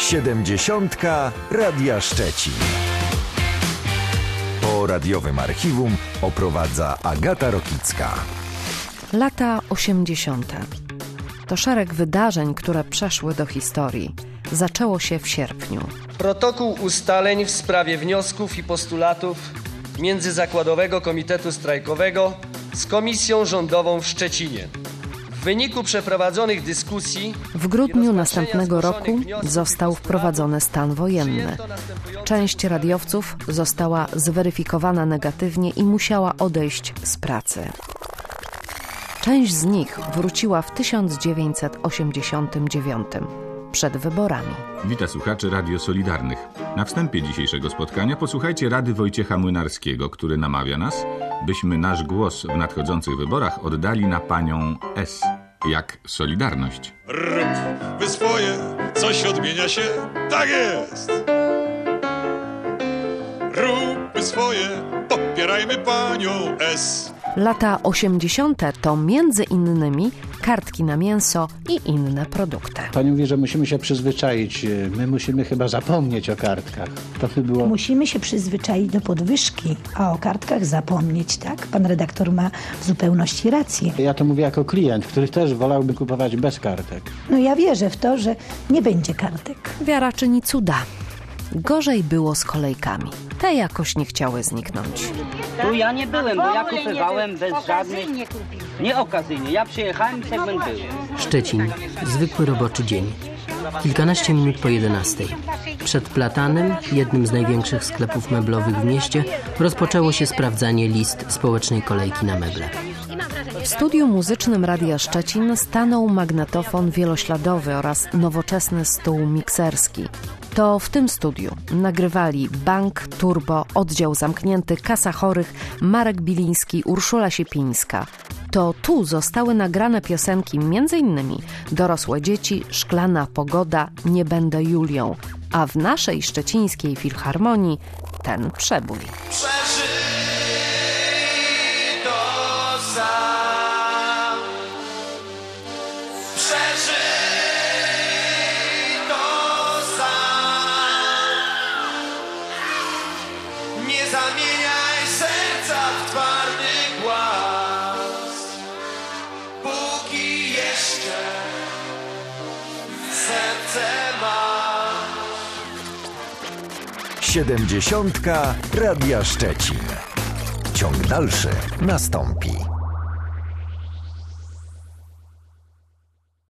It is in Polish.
70. Radia Szczecin. Po radiowym archiwum oprowadza Agata Rokicka. Lata 80. To szereg wydarzeń, które przeszły do historii. Zaczęło się w sierpniu. Protokół ustaleń w sprawie wniosków i postulatów Międzyzakładowego Komitetu Strajkowego z Komisją Rządową w Szczecinie. W wyniku przeprowadzonych dyskusji w grudniu następnego roku został wprowadzony stan wojenny. Część radiowców została zweryfikowana negatywnie i musiała odejść z pracy. Część z nich wróciła w 1989, przed wyborami. Witam słuchaczy Radio Solidarnych. Na wstępie dzisiejszego spotkania posłuchajcie rady Wojciecha Młynarskiego, który namawia nas, byśmy nasz głos w nadchodzących wyborach oddali na panią S. jak Solidarność. Rób wy swoje, coś odmienia się, tak jest. Rób wy swoje, popierajmy panią S. Lata 80. to między innymi kartki na mięso i inne produkty. Pani mówi, że musimy się przyzwyczaić. My musimy chyba zapomnieć o kartkach. To by było... Musimy się przyzwyczaić do podwyżki, a o kartkach zapomnieć, tak? Pan redaktor ma w zupełności rację. Ja to mówię jako klient, który też wolałby kupować bez kartek. No ja wierzę w to, że nie będzie kartek. Wiara czyni cuda. Gorzej było z kolejkami. Te jakoś nie chciały zniknąć. Tu ja nie byłem, bo ja kupywałem bez żadnych... Nie okazyjnie, ja przyjechałem i segment był. Szczecin. Zwykły roboczy dzień. Kilkanaście minut po 11. Przed Platanem, jednym z największych sklepów meblowych w mieście, rozpoczęło się sprawdzanie list społecznej kolejki na meble. W studiu muzycznym Radia Szczecin stanął magnetofon wielośladowy oraz nowoczesny stół mikserski. To w tym studiu nagrywali Bank, Turbo, Oddział Zamknięty, Kasa Chorych, Marek Biliński, Urszula Siepińska. To tu zostały nagrane piosenki m.in. Dorosłe dzieci, Szklana pogoda, Nie będę Julią, a w naszej szczecińskiej filharmonii ten przebój. Nie zamieniaj serca w twardy głaz, póki jeszcze serce masz. 70. Radia Szczecin. Ciąg dalszy nastąpi.